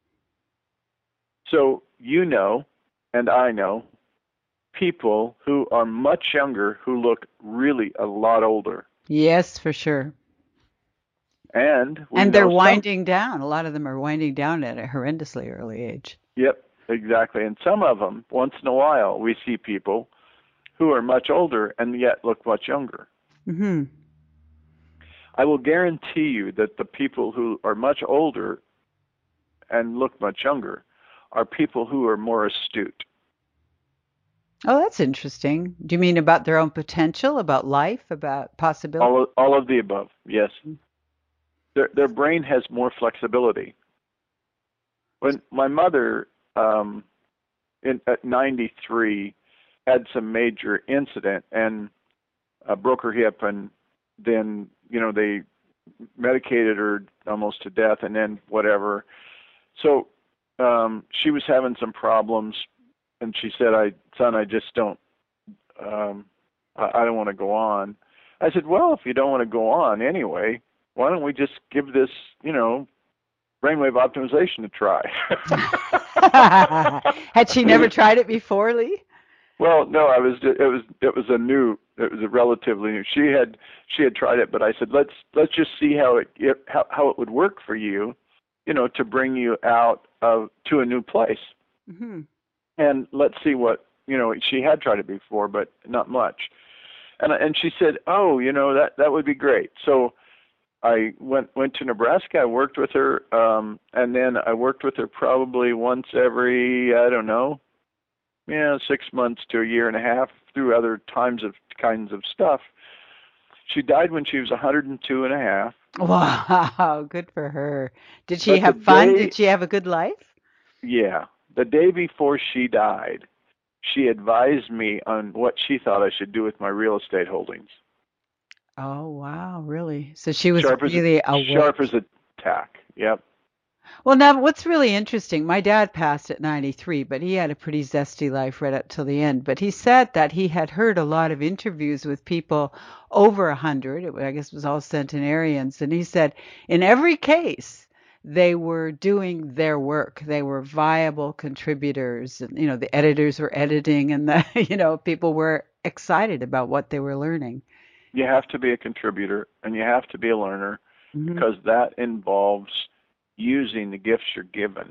Speaker 2: So you know, and I know, people who are much younger who look really a lot older.
Speaker 1: Yes, for sure.
Speaker 2: And we
Speaker 1: And they're
Speaker 2: know some,
Speaker 1: winding down. A lot of them are winding down at a horrendously early age.
Speaker 2: yep, exactly. And some of them, once in a while, we see people who are much older and yet look much younger.
Speaker 1: Hmm.
Speaker 2: I will guarantee you that the people who are much older and look much younger are people who are more astute.
Speaker 1: Oh, that's interesting. Do you mean about their own potential, about life, about possibility?
Speaker 2: All of, all of the above, yes. Their, their brain has more flexibility. When my mother, um, in, at ninety-three, had some major incident and uh, broke her hip, and then, you know, they medicated her almost to death, and then whatever. So um, she was having some problems, and she said, "I, son, I just don't, um, I, I don't want to go on." I said, "Well, if you don't want to go on anyway, why don't we just give this, you know, brainwave optimization a try?"
Speaker 1: Had she never tried it before, Lee?
Speaker 2: Well, no, I was. It was. It was a new. It was a relatively new. She had. She had tried it, but I said, let's let's just see how it how how it would work for you, you know, to bring you out of to a new place,
Speaker 1: Hmm.
Speaker 2: and let's see what you know. She had tried it before, but not much, and and she said, oh, you know, that that would be great. So I went went to Nebraska. I worked with her, um, and then I worked with her probably once every I don't know. Yeah, six months to a year and a half through other times of kinds of stuff. She died when she was one hundred two and a half.
Speaker 1: Wow, good for her. Did she
Speaker 2: But the
Speaker 1: have fun? Did
Speaker 2: day,
Speaker 1: she have a good life?
Speaker 2: yeah, the day before she died, she advised me on what she thought I should do with my real estate holdings.
Speaker 1: Oh, wow, really? So she was
Speaker 2: Sharp as
Speaker 1: really
Speaker 2: sharp
Speaker 1: awake.
Speaker 2: as a tack. Yep.
Speaker 1: Well, now what's really interesting, my dad passed at ninety-three, but he had a pretty zesty life right up till the end. But he said that he had heard a lot of interviews with people over a hundred. It, I guess it was all centenarians. And he said in every case, they were doing their work. They were viable contributors. And, you know, the editors were editing and the, you know, people were excited about what they were learning.
Speaker 2: You have to be a contributor and you have to be a learner
Speaker 1: Hmm.
Speaker 2: because that involves using the gifts you're given.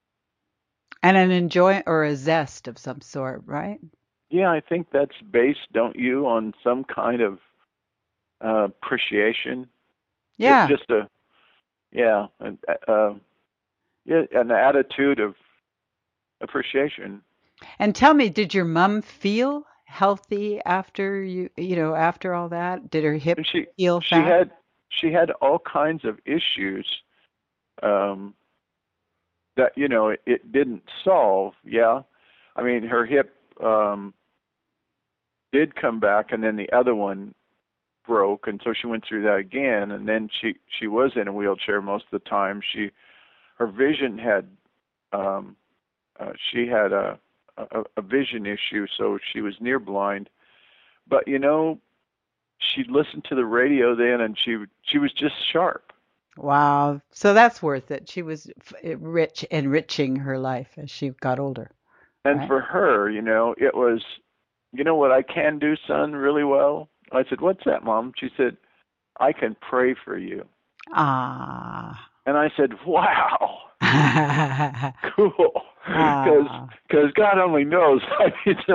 Speaker 1: And an enjoy or a zest of some sort, right?
Speaker 2: Yeah, I think that's based, don't you, on some kind of uh, appreciation. It,
Speaker 1: Yeah.
Speaker 2: just a yeah, an, uh, yeah, an attitude of appreciation.
Speaker 1: And tell me, did your mom feel healthy after you, you know, after all that? Did her hip
Speaker 2: And she
Speaker 1: heal
Speaker 2: she
Speaker 1: fast?
Speaker 2: had she had all kinds of issues um, that you know it, it didn't solve. Yeah, I mean her hip um, did come back, and then the other one broke, and so she went through that again. And then she she was in a wheelchair most of the time. She her vision had um, uh, she had a, a a vision issue, so she was near blind. But you know, she listened to the radio then, and she she was just sharp.
Speaker 1: Wow. So that's worth it. She was f- rich, enriching her life as she got older,
Speaker 2: And
Speaker 1: right?
Speaker 2: for her, you know, it was, you know what I can do, son, really well? I said, what's that, Mom? She said, I can pray for you.
Speaker 1: Ah.
Speaker 2: And I said, wow, cool. Because
Speaker 1: Ah.
Speaker 2: because God only knows I need some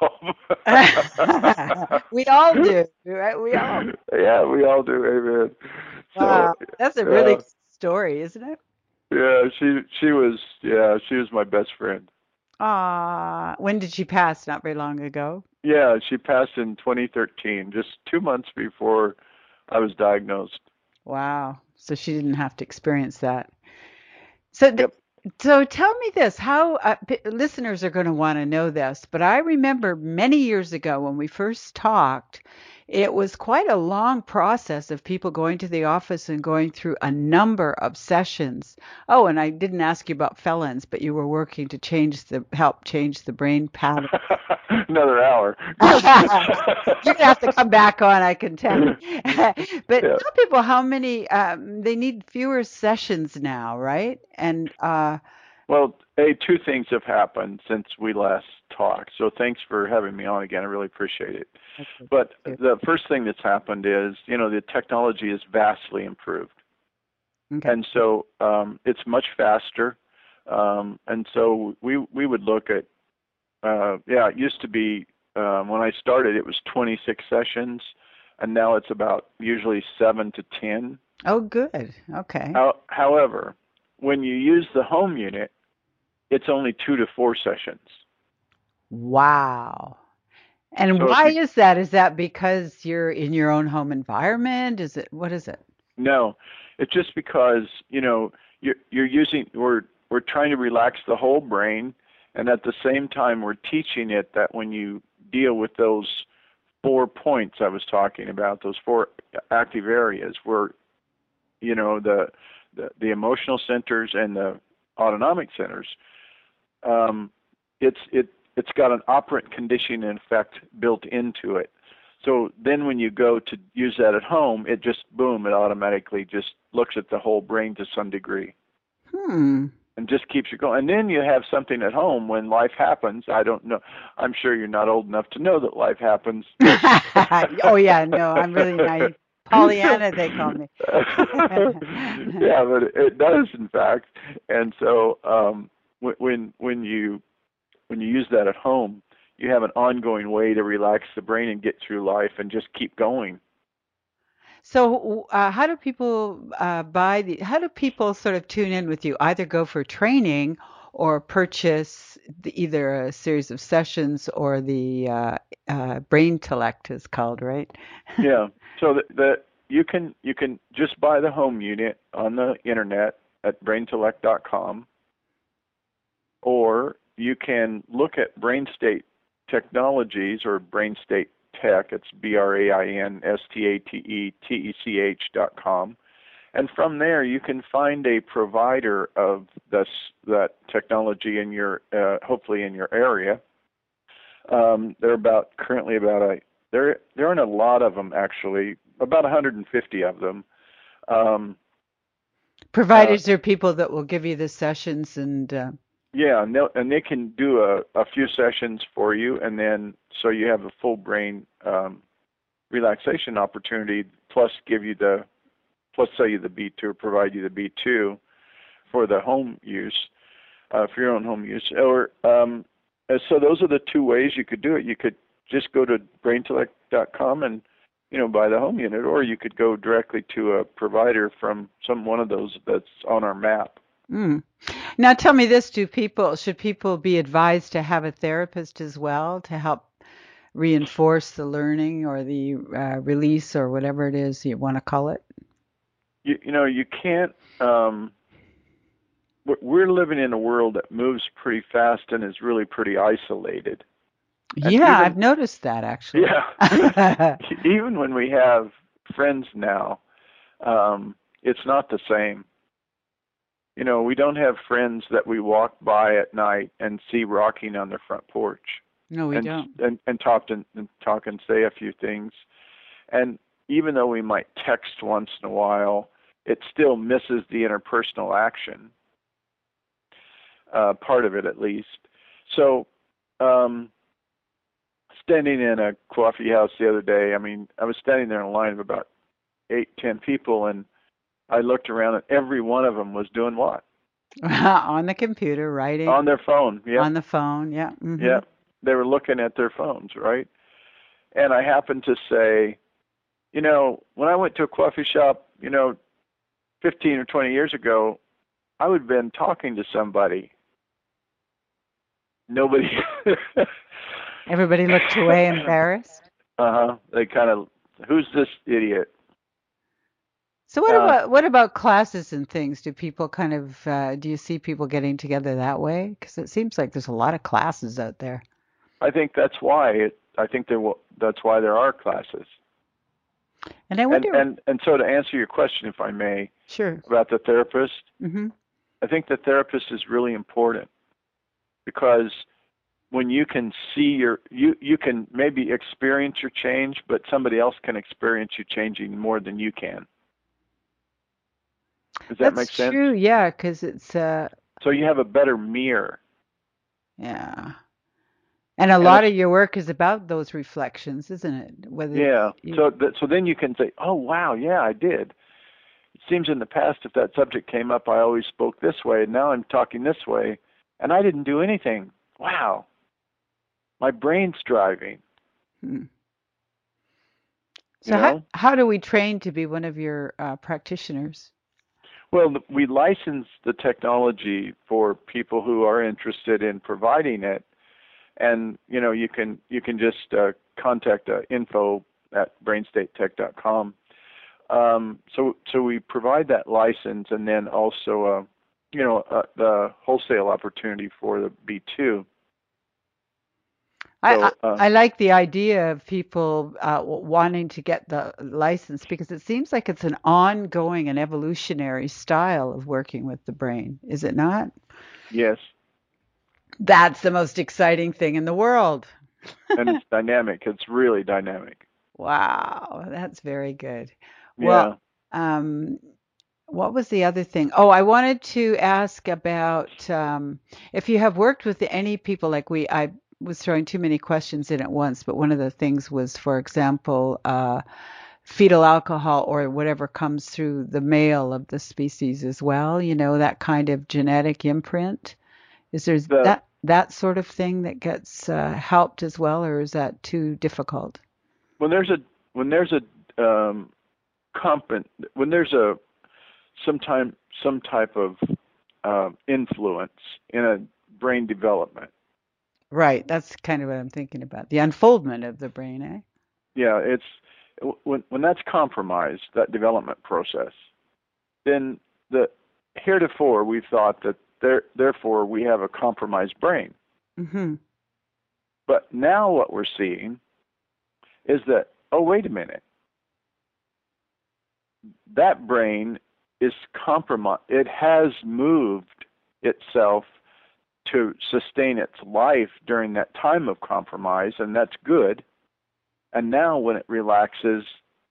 Speaker 2: help.
Speaker 1: We all do, right? We all.
Speaker 2: Yeah, we all do, amen. So,
Speaker 1: Wow. That's a really
Speaker 2: yeah,
Speaker 1: good story, isn't it?
Speaker 2: yeah, she she was yeah, she was my best friend.
Speaker 1: Ah. When did she pass? Not very long ago.
Speaker 2: Yeah, she passed in twenty thirteen, just two months before I was diagnosed.
Speaker 1: Wow. So she didn't have to experience that. So, th-
Speaker 2: Yep.
Speaker 1: so tell me this: how uh, p- listeners are going to want to know this, but I remember many years ago when we first talked, It was quite a long process of people going to the office and going through a number of sessions. Oh, and I didn't ask you about felons, but you were working to change the help change the brain pattern.
Speaker 2: Another hour.
Speaker 1: You're gonna have to come back on, I can tell. But
Speaker 2: Yeah.
Speaker 1: tell people how many um, they need fewer sessions now, right? And uh,
Speaker 2: Well, hey, two things have happened since we last talked. So thanks for having me on again. I really appreciate it.
Speaker 1: okay,
Speaker 2: But
Speaker 1: good.
Speaker 2: the first thing that's happened is, you know, the technology is vastly improved.
Speaker 1: Okay.
Speaker 2: And so um, it's much faster. Um, and so we we would look at, uh, yeah, it used to be, um, when I started, it was twenty-six sessions, and now it's about usually seven to ten.
Speaker 1: Oh, good. Okay.
Speaker 2: How, however, when you use the home unit, it's only two to four sessions.
Speaker 1: Wow. And
Speaker 2: So if
Speaker 1: why
Speaker 2: you
Speaker 1: is that? Is that because you're in your own home environment? Is it, what is it?
Speaker 2: no, it's just because, you know, you're you're using we're we're trying to relax the whole brain, and at the same time we're teaching it that when you deal with those four points I was talking about, those four active areas where, you know, the the, the emotional centers and the autonomic centers, um, it's it it's got an operant conditioning effect built into it. So then when you go to use that at home, it just boom, it automatically just looks at the whole brain to some degree
Speaker 1: Hmm.
Speaker 2: and just keeps you going. And then you have something at home when life happens. I don't know. I'm sure you're not old enough to know that life happens.
Speaker 1: Oh yeah, no, I'm really naive. Pollyanna, they call me.
Speaker 2: Yeah, but it does in fact. And so um, when when when you when you use that at home, you have an ongoing way to relax the brain and get through life and just keep going.
Speaker 1: So, uh, how do people uh, buy the, how do people sort of tune in with you? Either go for training or purchase the, either a series of sessions or the uh, uh, Brain Telect is called, right?
Speaker 2: Yeah. So that, that you can you can just buy the home unit on the internet at braintellect dot com, or you can look at BrainState Technologies or BrainState Tech. It's B R A I N S T A T E T E C H dot com. And from there, you can find a provider of this that technology in your, uh, hopefully in your area. Um, they're about currently about a there there aren't a lot of them actually, about one hundred fifty of them. Um, uh,
Speaker 1: Providers are people that will give you the sessions and uh,
Speaker 2: yeah, and, and they can do a, a few sessions for you, and then so you have a full brain um, relaxation opportunity, plus give you the plus sell you the B two or provide you the B two for the home use, uh, for your own home use. Or um, uh, so those are the two ways you could do it. You could just go to braintellect dot com and you know buy the home unit, or you could go directly to a provider from some one of those that's on our map.
Speaker 1: mm. Now tell me this, do people should people be advised to have a therapist as well to help reinforce the learning or the uh, release or whatever it is you want to call it?
Speaker 2: You, you know you can't. Um, we're we're living in a world that moves pretty fast and is really pretty isolated. And
Speaker 1: Yeah,
Speaker 2: even
Speaker 1: I've noticed that actually.
Speaker 2: yeah, even when we have friends now, um, it's not the same. You know, we don't have friends that we walk by at night and see rocking on their front porch
Speaker 1: No, we
Speaker 2: and
Speaker 1: don't.
Speaker 2: and, and talk and, and talk and say a few things. And even though we might text once in a while, it still misses the interpersonal action, uh, part of it at least. So, um, standing in a coffee house the other day, I mean, I was standing there in a line of about eight, ten people, and I looked around, and every one of them was doing what?
Speaker 1: On the computer, writing,
Speaker 2: On their phone. Yep,
Speaker 1: on the phone. Yeah. Hmm.
Speaker 2: yep. They were looking at their phones, right? And I happened to say, you know, when I went to a coffee shop, you know, fifteen or twenty years ago, I would have been talking to somebody. Nobody.
Speaker 1: Everybody looked away, embarrassed.
Speaker 2: Uh-huh. They kind of, who's this idiot?
Speaker 1: So what
Speaker 2: Uh,
Speaker 1: about what about classes and things? Do people kind of uh, do you see people getting together that way? Because it seems like there's a lot of classes out there.
Speaker 2: I think that's why it, I think there will, that's why there are classes.
Speaker 1: And I
Speaker 2: And
Speaker 1: wonder,
Speaker 2: and and so to answer your question, if I may,
Speaker 1: sure.
Speaker 2: about the therapist,
Speaker 1: Hmm.
Speaker 2: I think the therapist is really important because when you can see your you you can maybe experience your change, but somebody else can experience you changing more than you can. Does that
Speaker 1: That's
Speaker 2: make sense?
Speaker 1: true. Yeah, because it's uh,
Speaker 2: So you have a better mirror.
Speaker 1: yeah. And a
Speaker 2: And
Speaker 1: lot
Speaker 2: it's
Speaker 1: of your work is about those reflections, isn't it? Whether
Speaker 2: yeah.
Speaker 1: you,
Speaker 2: So that so then you can say, "Oh, wow, yeah, I did." It seems in the past if that subject came up, I always spoke this way, and now I'm talking this way, and I didn't do anything. Wow, my brain's driving,
Speaker 1: hmm.
Speaker 2: you
Speaker 1: So how
Speaker 2: know?
Speaker 1: how do we train to be one of your uh, practitioners?
Speaker 2: Well, we license the technology for people who are interested in providing it, and you know, you can you can just uh, contact uh, info at brainstatetech dot com. Um, so so we provide that license, and then also uh, you know uh, the wholesale opportunity for the B two.
Speaker 1: I, I
Speaker 2: So uh,
Speaker 1: I like the idea of people uh, w- wanting to get the license because it seems like it's an ongoing and evolutionary style of working with the brain, is it not?
Speaker 2: yes,
Speaker 1: That's the most exciting thing in the world.
Speaker 2: and it's dynamic. It's really dynamic.
Speaker 1: Wow, that's very good. Well,
Speaker 2: Yeah.
Speaker 1: um, what was the other thing? Oh, I wanted to ask about um, if you have worked with any people like we, I was throwing too many questions in at once, but one of the things was, for example, uh, fetal alcohol or whatever comes through the male of the species as well, you know, that kind of genetic imprint. Is there
Speaker 2: The
Speaker 1: that that sort of thing that gets uh, helped as well, or is that too difficult?
Speaker 2: when there's a when there's a um, comp when there's a sometime some type of uh, influence in a brain development.
Speaker 1: Right, that's kind of what I'm thinking about. The unfoldment of the brain, eh?
Speaker 2: Yeah, it's when when that's compromised, that development process, then the heretofore we've thought that there therefore we have a compromised brain.
Speaker 1: Hmm.
Speaker 2: But now what we're seeing is that, oh, wait a minute, that brain is compromised. It has moved itself to sustain its life during that time of compromise, and that's good. And now when it relaxes,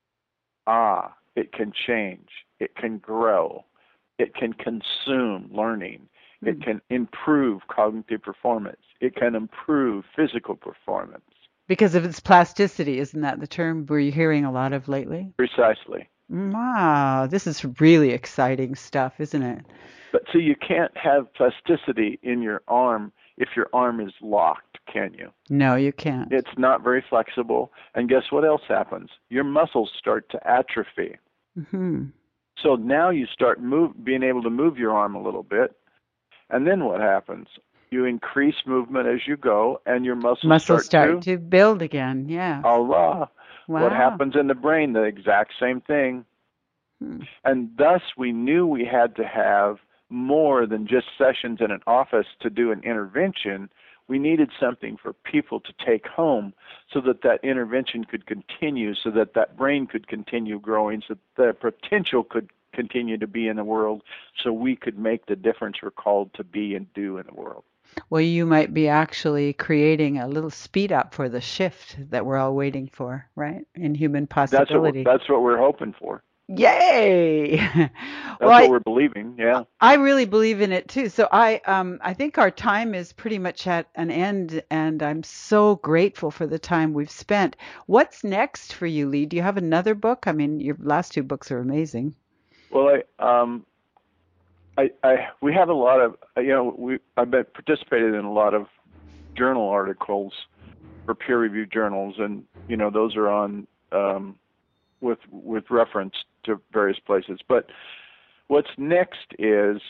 Speaker 2: ah, it can change, it can grow, it can consume learning, it can improve cognitive performance, it can improve physical performance.
Speaker 1: Because of its plasticity, isn't that the term we're hearing a lot of lately?
Speaker 2: Precisely.
Speaker 1: Wow, this is really exciting stuff, isn't it?
Speaker 2: But see, you can't have plasticity in your arm if your arm is locked, can you?
Speaker 1: No, you can't.
Speaker 2: It's not very flexible. And guess what else happens? Your muscles start to atrophy.
Speaker 1: Hmm.
Speaker 2: So now you start move, being able to move your arm a little bit. And then what happens? You increase movement as you go, and your muscles
Speaker 1: Muscles
Speaker 2: start
Speaker 1: start
Speaker 2: to,
Speaker 1: to build again. Yes.
Speaker 2: Allah. What
Speaker 1: Wow.
Speaker 2: happens in the brain? The exact same thing.
Speaker 1: Hmm.
Speaker 2: And thus we knew we had to have more than just sessions in an office to do an intervention. We needed something for people to take home so that that intervention could continue, so that that brain could continue growing, so that the potential could continue to be in the world, so we could make the difference we're called to be and do in the world.
Speaker 1: Well, you might be actually creating a little speed up for the shift that we're all waiting for, right? In human
Speaker 2: That's what we're,
Speaker 1: possibility.
Speaker 2: that's what we're hoping for.
Speaker 1: Yay! Well,
Speaker 2: That's what
Speaker 1: I,
Speaker 2: we're believing. Yeah.
Speaker 1: I really believe in it too. So I um I think our time is pretty much at an end and I'm so grateful for the time we've spent. What's next for you, Lee? Do you have another book? I mean, your last two books are amazing.
Speaker 2: Well, I um I, I we have a lot of you know we I've been participated in a lot of journal articles for peer-reviewed journals, and you know those are on um, with with reference to various places. But what's next is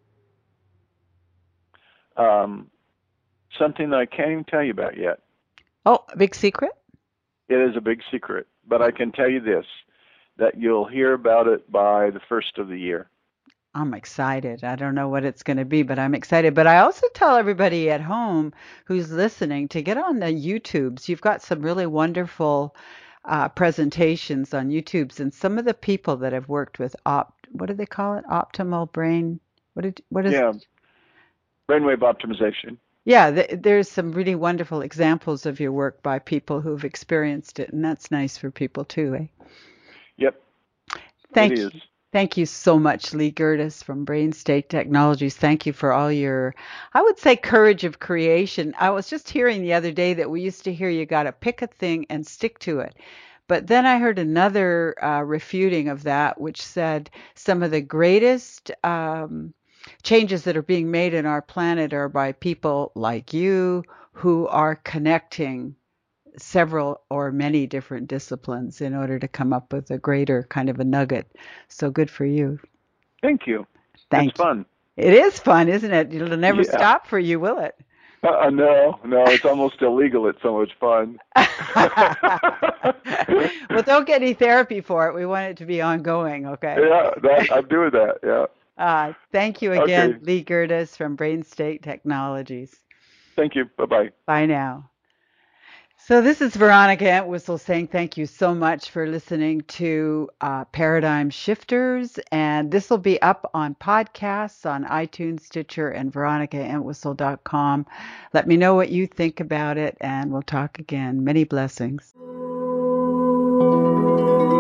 Speaker 2: um, something that I can't even tell you about yet.
Speaker 1: Oh, a big secret?
Speaker 2: It is a big secret, but I can tell you this: that you'll hear about it by the first of the year.
Speaker 1: I'm excited. I don't know what it's going to be, but I'm excited. But I also tell everybody at home who's listening to get on the YouTubes. You've got some really wonderful uh, presentations on YouTube's, and some of the people that have worked with opt, what do they call it? Optimal brain. What did, what is?
Speaker 2: Yeah, brainwave optimization.
Speaker 1: Yeah, th there's some really wonderful examples of your work by people who've experienced it, and that's nice for people too, eh?
Speaker 2: Yep, it
Speaker 1: Thank
Speaker 2: is.
Speaker 1: you. Thank you so much, Lee Gerdes from Brain State Technologies. Thank you for all your, I would say, courage of creation. I was just hearing the other day that we used to hear you got to pick a thing and stick to it. But then I heard another uh, refuting of that, which said some of the greatest um, changes that are being made in our planet are by people like you who are connecting several or many different disciplines in order to come up with a greater kind of a nugget. So good for you.
Speaker 2: Thank you. It's
Speaker 1: Thank you.
Speaker 2: fun.
Speaker 1: It is fun, isn't it? It'll never
Speaker 2: Yeah.
Speaker 1: stop for you, will it?
Speaker 2: Uh, no, no, it's almost illegal. It's so much fun.
Speaker 1: Well, don't get any therapy for it. We want it to be ongoing, okay?
Speaker 2: Yeah, that, I'm doing that. Yeah.
Speaker 1: Uh, thank you again,
Speaker 2: Okay.
Speaker 1: Lee Gerdes from Brain State Technologies.
Speaker 2: Thank you. Bye-bye.
Speaker 1: Bye now. So this is Veronica Entwistle saying thank you so much for listening to uh, Paradigm Shifters. And this will be up on podcasts on iTunes, Stitcher, and veronica entwistle dot com. Let me know what you think about it, and we'll talk again. Many blessings.